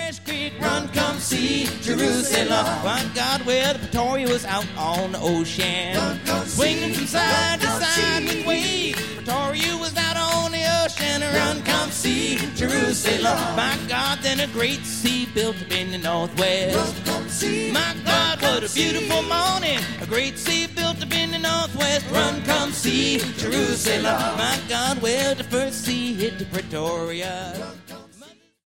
Spanish Creek, run, come see Jerusalem. My God, well, the Pretoria was out on the ocean, swinging from side to side with waves. Pretoria was out on the ocean, run, come see Jerusalem. My God, then a great sea built up in the northwest. My God, what a beautiful morning. A great sea built up in the northwest. Run, come see Jerusalem. My God, well, the first sea hit the Pretoria.